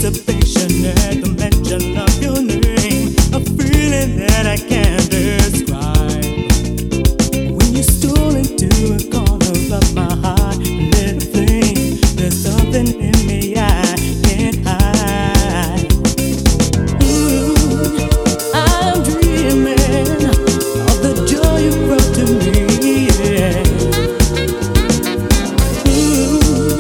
anticipation at the mention of your name, a feeling that I can't describe. When you stole into a corner of my